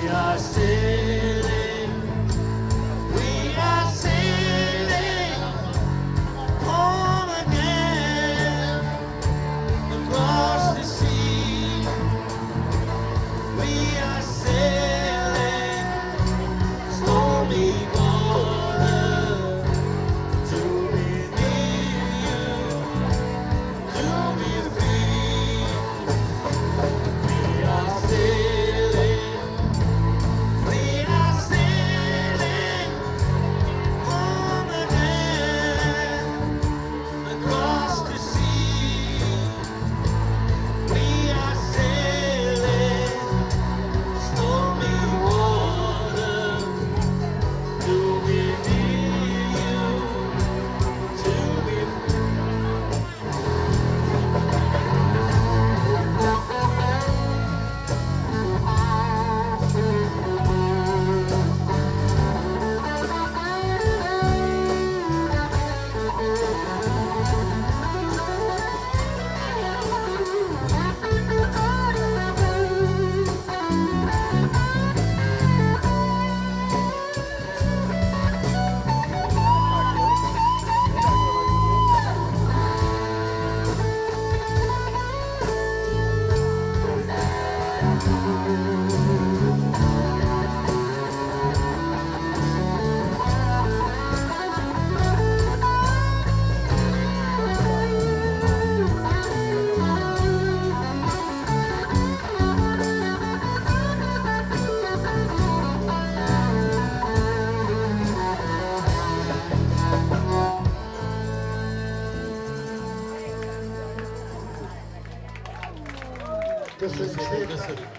Köszönjük szépen!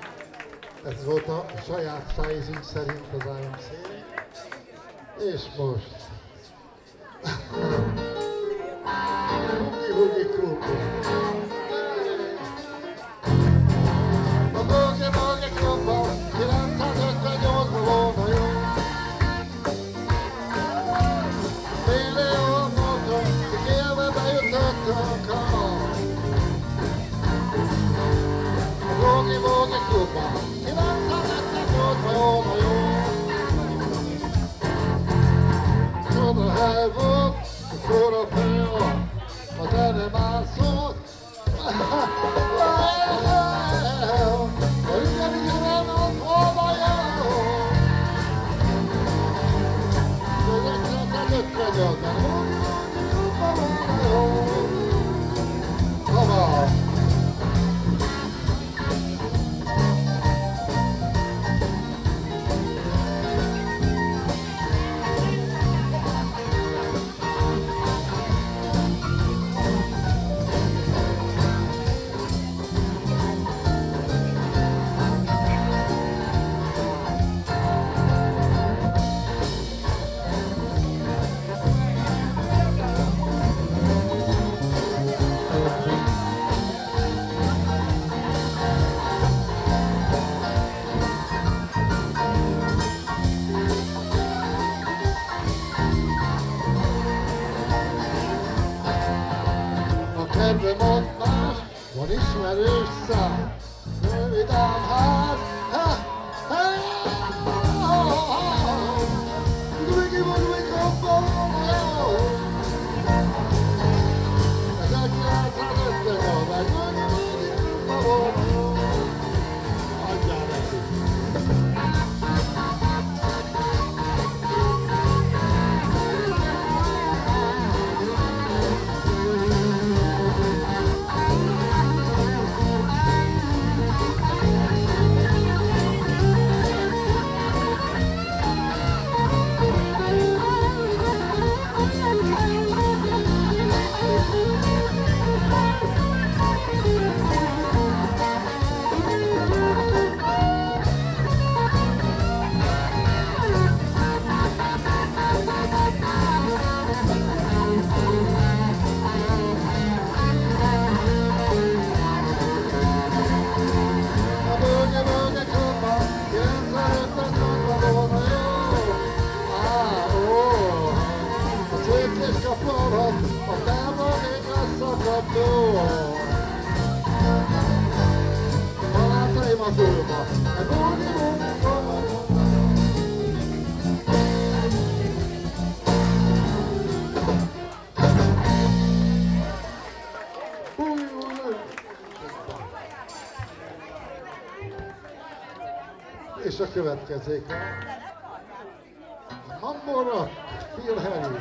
Ez volt a saját szájzünk szerint az IMC. És most... Boogie Klubban. A Boogie Klubban 958-ban volna jó. Millió módon, élve bejutott a Boogie Klubban 958-ban volna jó. Csoda hely volt, mikor a fél a zene már szólt. A igen nem az volna jó. 1958-ban Boogie Klubban volna jó. Hava! Kedve mondás, van ismerős szám, rövidám ház, Boogie Klubban volna jó. 1958-ban Boogie Klubban volna jó. Adjál neki! A távolég lesz a kapó. Barátaim a fölba, a Boogie Klubban És a következők a Mambo Rock, Phil Harry.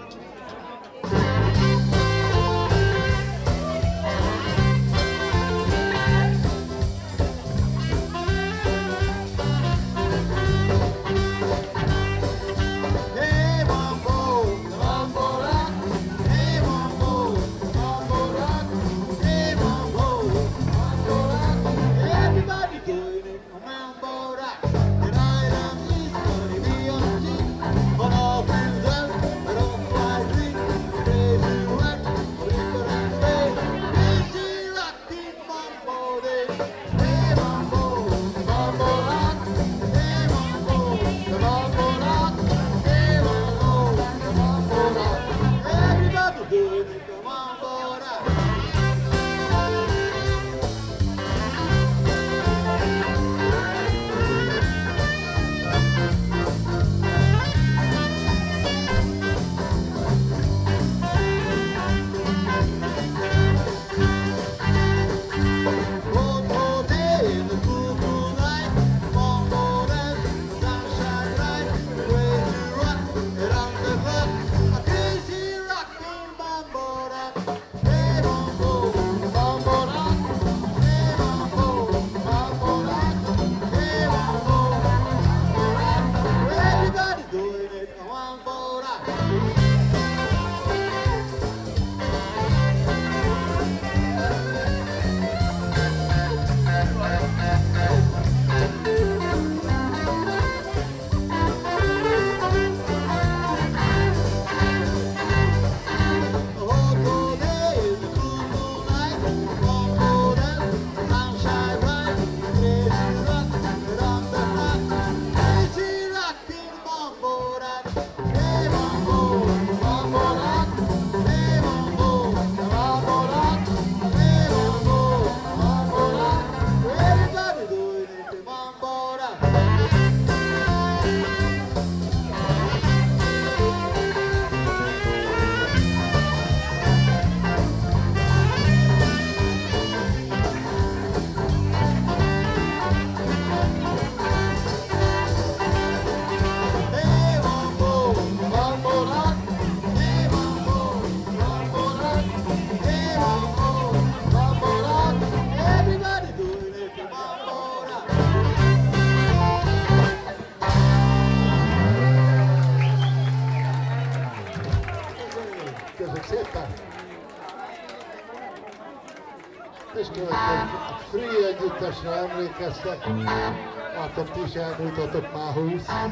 És következő Free együttesre emlékeztek, látom ti is elmújtatok már 20,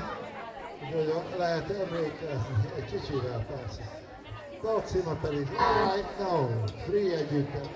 úgyhogy lehet emlékezni, egy kicsivel persze. Dalcíme pedig Right Now, Free együttes.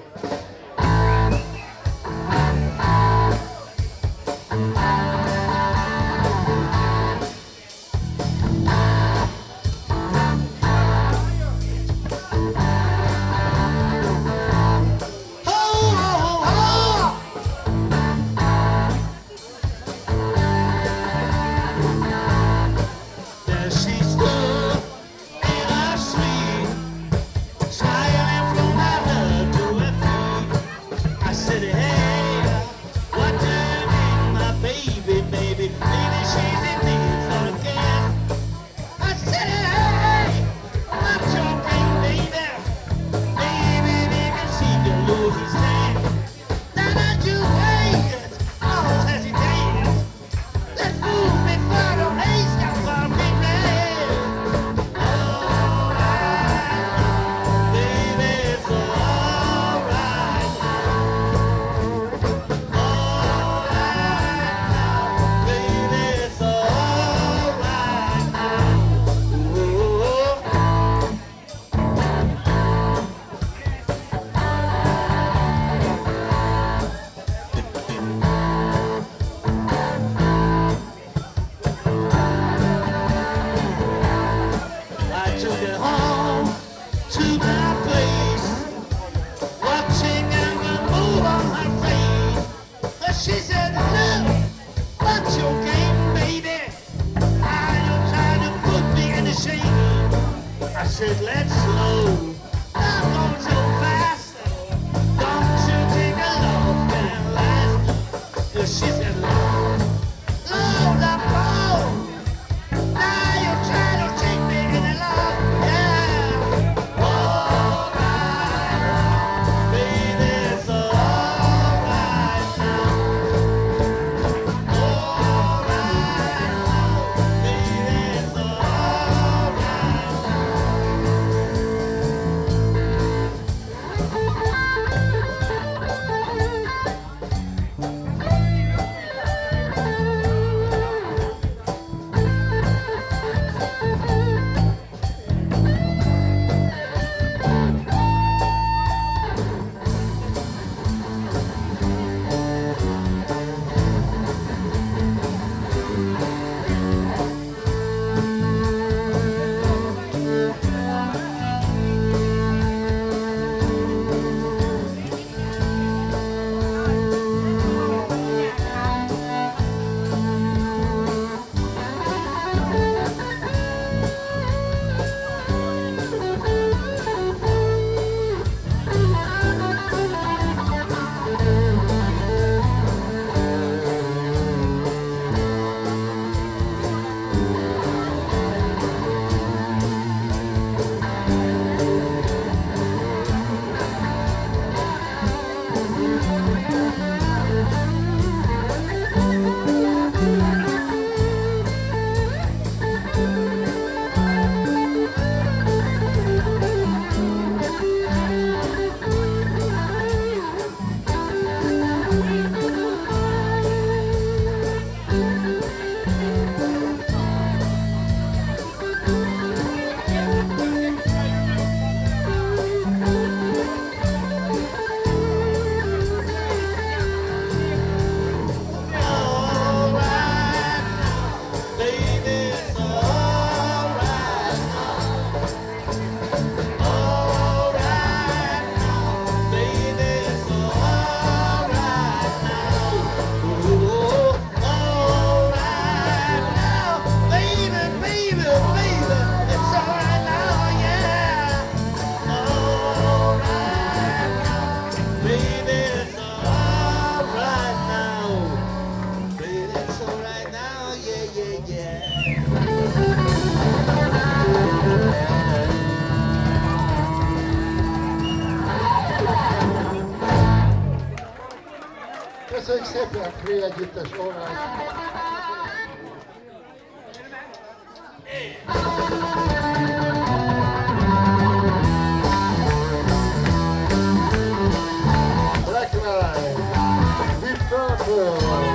said, let's slow. I'm going so fast. Don't you take a love and last. 'Cause she said, love, love. Köszönjük szépen, Free Együttes online. Black Knight, with Purple.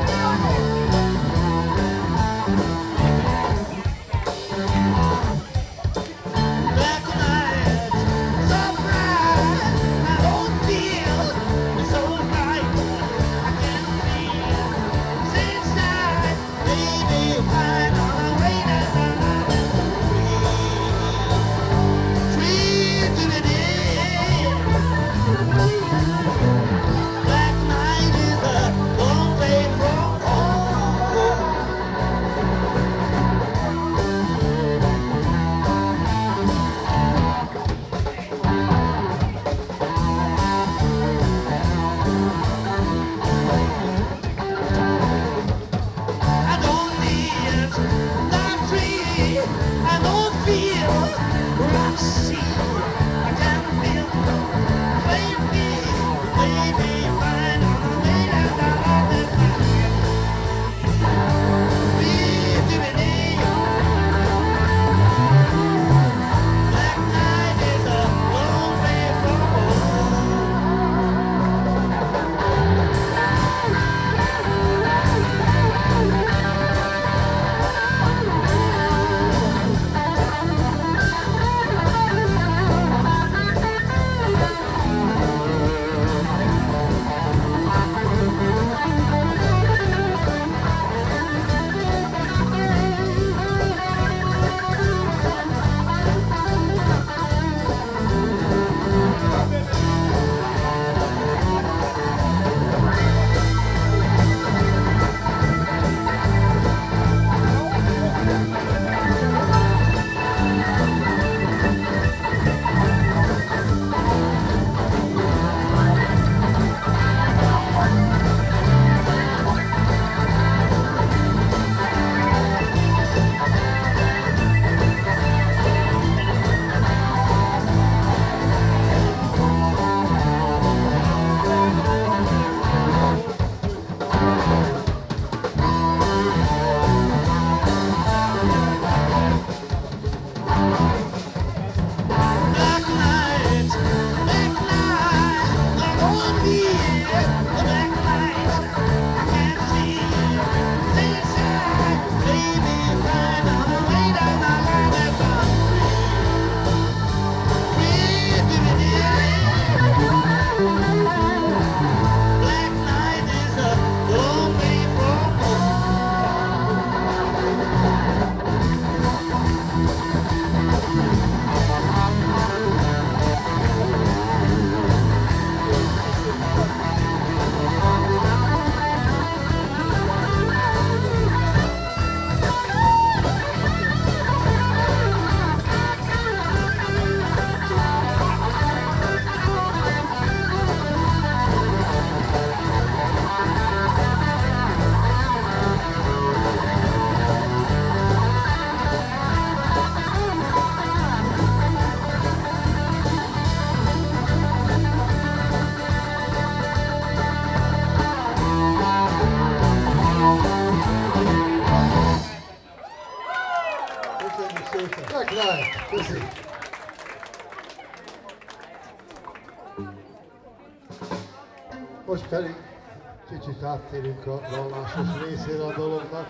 Most pedig kicsit áttérünk a vallásos részére a dolognak.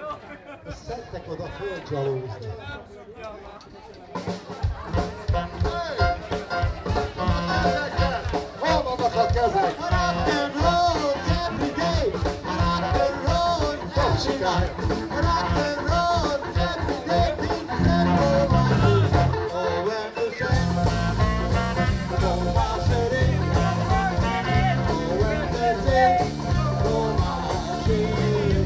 Szedtek oda földzsalózni. Hol vannak a kezek? Rock and roll every day. Rock and roll every day. Rock and roll every day. Things that go on. Oh, when the sun go marching. Oh, when the sun go marching.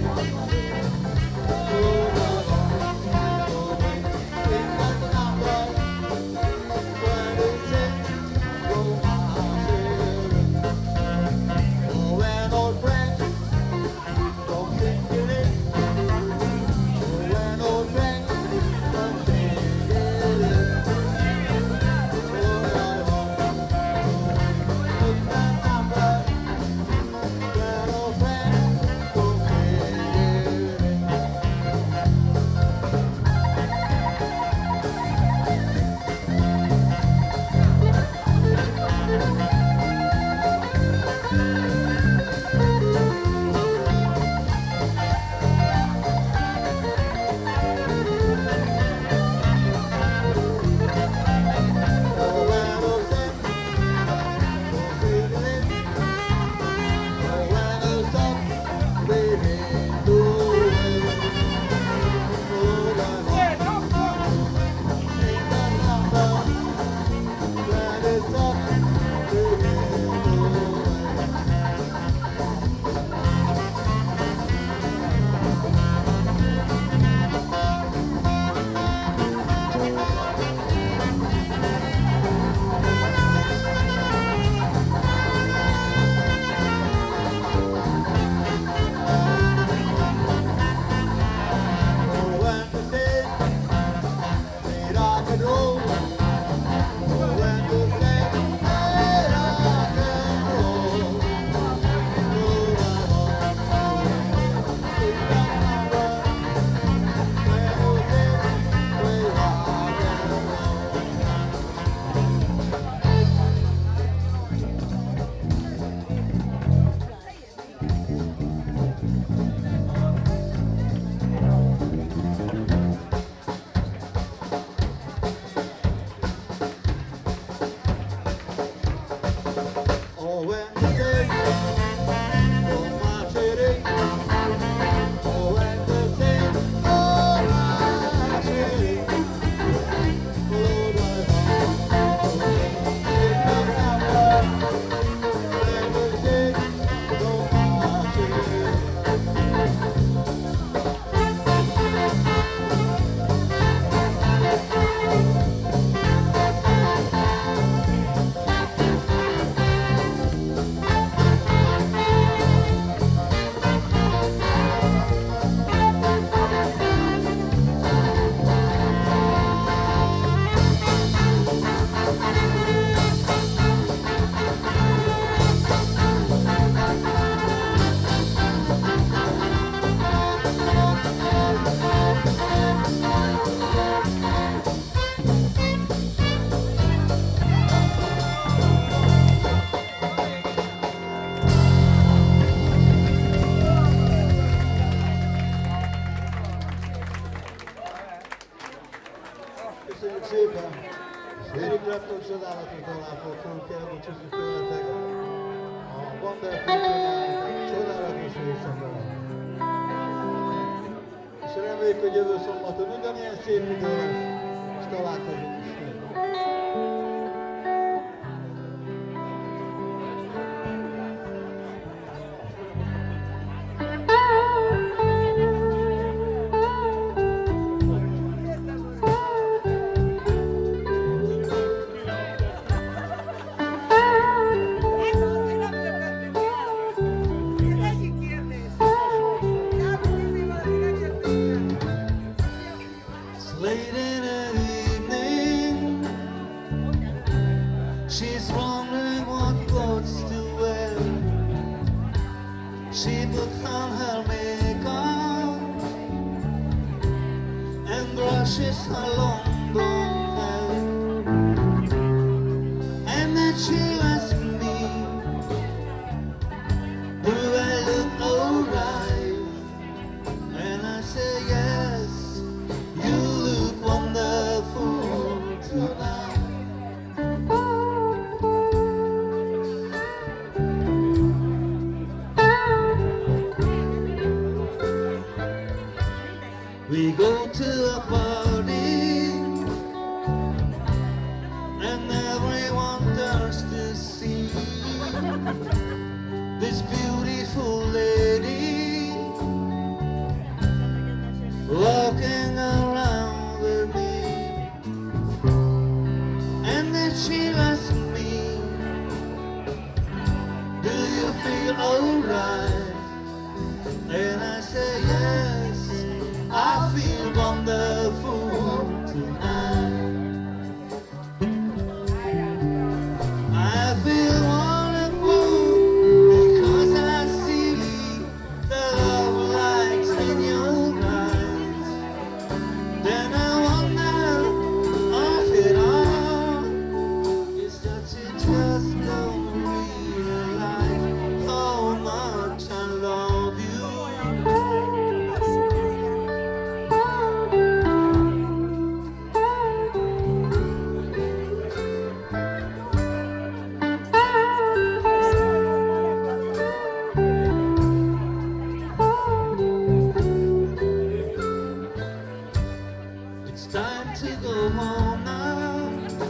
Köszönjük szépen! Eric Clapton csodálatos dalától fogunk elbúcsúzni tőletek. A Wonderful csodálatos éjszaka. És reméljük, hogy jövő szombaton ugyanilyen szép idő lesz, és találkozunk ismét. We go to a party and everyone turns to see this beautiful lady walking around with me, and then she asks me, do you feel alright? And I say yes, I feel wonderful tonight. I feel wonderful because I see the love lights in your eyes. Then I wonder of it all is that you just don't realize how much I love you. It's time to go home now.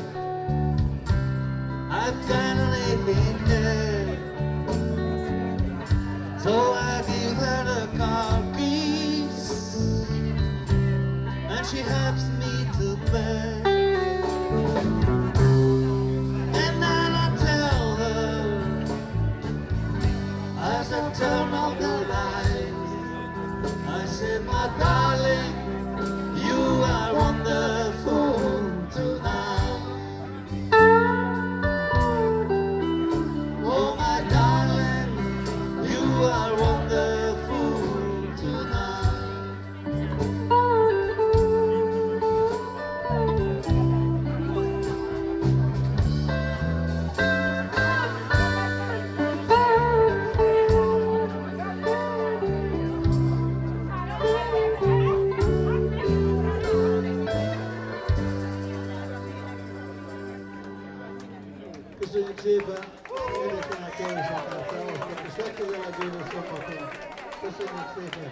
I've got to leave it here. So I give her the car keys, and she helps me to bed. And then I tell her, as I turn off the light, I said, my darling, you are wonderful tonight. Oh, my darling, you are wonderful tonight. Köszönjük szépen! Énekelnek éjszakát felhoztak, és legközelebb jövő szombaton. Köszönjük szépen!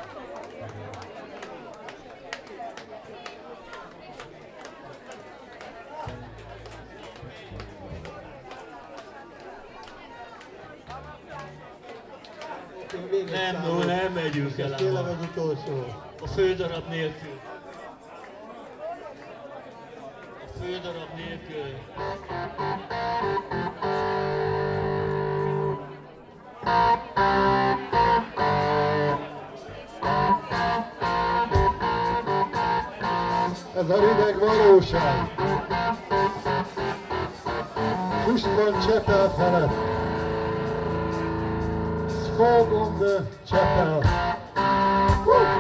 Nem, no, nem megyünk el. Ez tényleg az utolsó. A fődarab nélkül. A fődarab nélkül. Ez a rideg valóság. Füst van Csepel felett. Fog on the Csepel. Woo!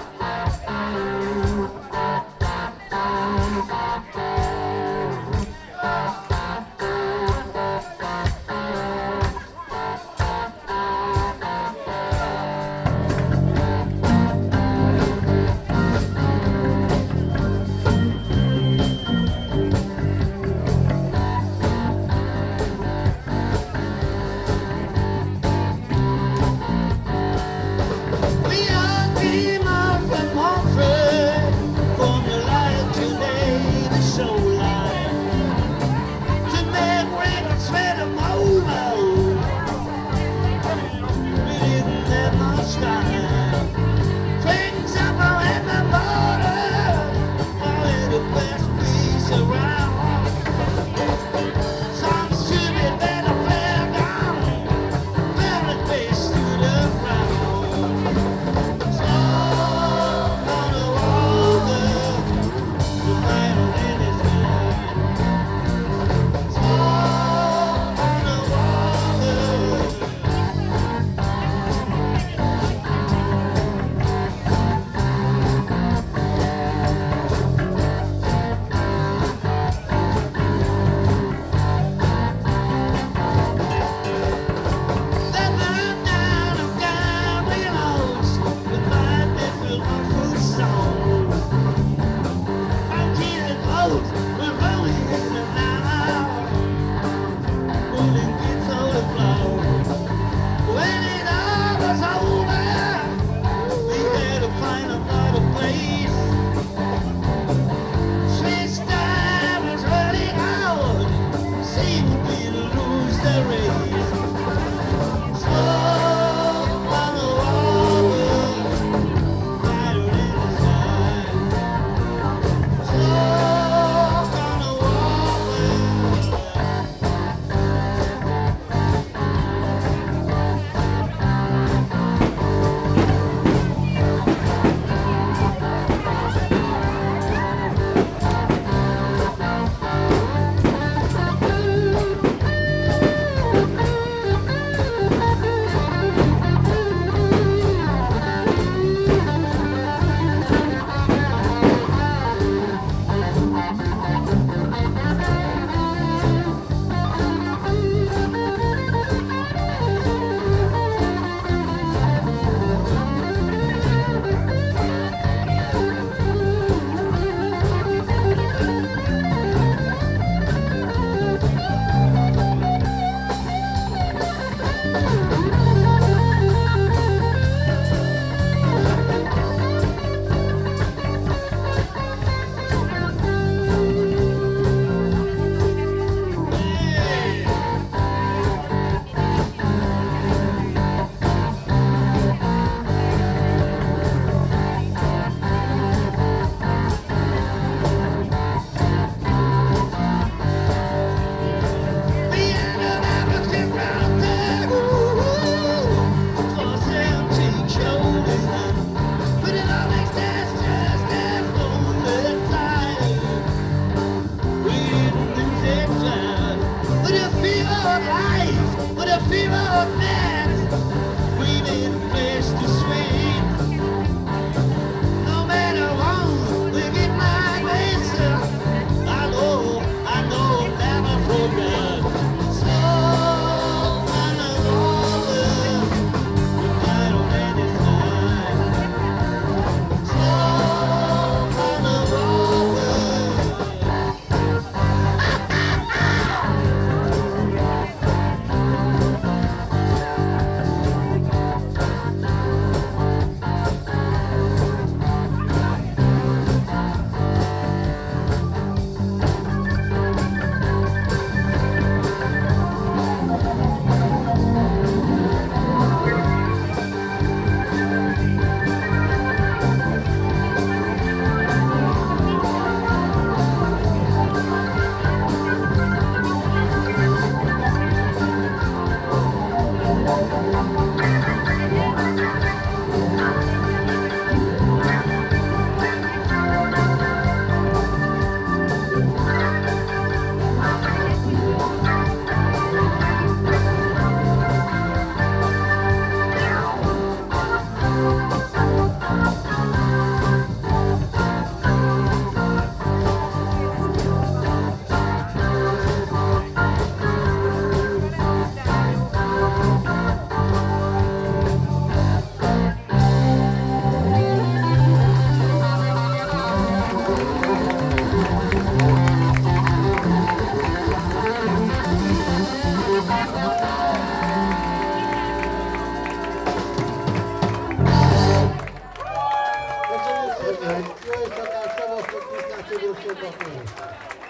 Mikrofon bakıyoruz.